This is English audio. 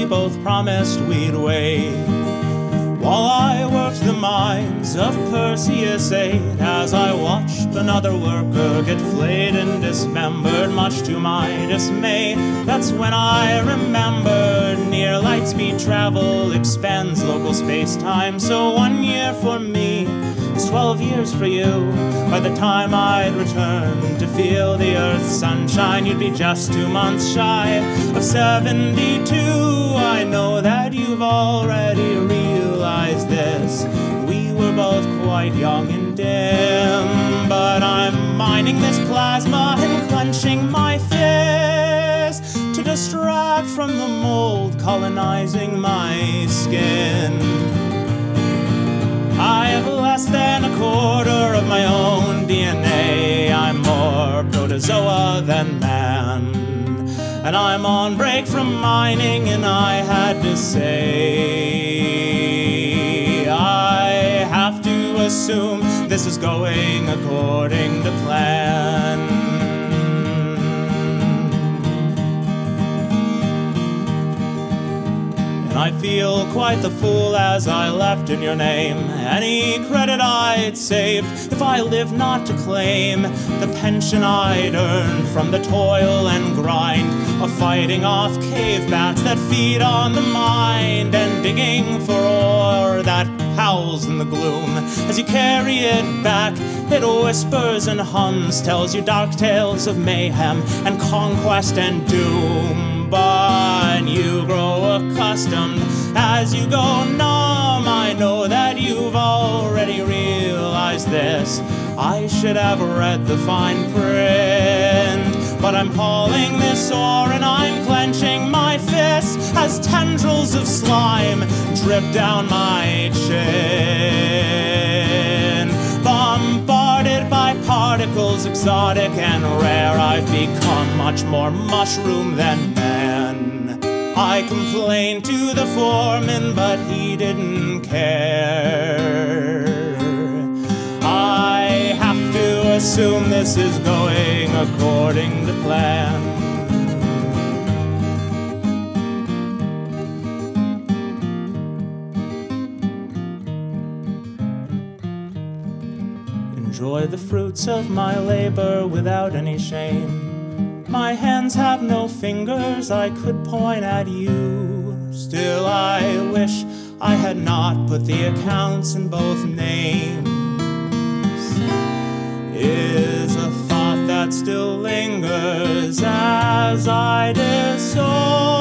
we both promised we'd wait. While I worked the mines of Perseus 8, as I watched another worker get flayed and dismembered, much to my dismay, that's when I remembered near light speed travel expands local space-time. So 1 year for me is 12 years for you. By the time I'd return to feel the Earth's sunshine, you'd be just 2 months shy of 72. I know that you've already realized this. We were both quite young and dim, but I'm mining this plasma and clenching my fist to distract from the mold colonizing my skin. I have less than a quarter of my own DNA. I'm more protozoa than man. And I'm on break from mining, and I had to say, I have to assume this is going according to plan. I feel quite the fool as I left in your name any credit I'd saved, if I live not to claim the pension I'd earned from the toil and grind of fighting off cave bats that feed on the mind, and digging for ore that howls in the gloom. As you carry it back, it whispers and hums, tells you dark tales of mayhem and conquest and doom. But you grow accustomed as you go numb. I know that you've already realized this. I should have read the fine print, but I'm hauling this ore and I'm clenching my fists as tendrils of slime drip down my chin. Bombarded by particles exotic and rare, I've become much more mushroom than man. I complained to the foreman, but he didn't care. I have to assume this is going according to plan. Enjoy the fruits of my labor without any shame. My hands have no fingers I could point at you. Still I wish I had not put the accounts in both names. Is a thought that still lingers as I disown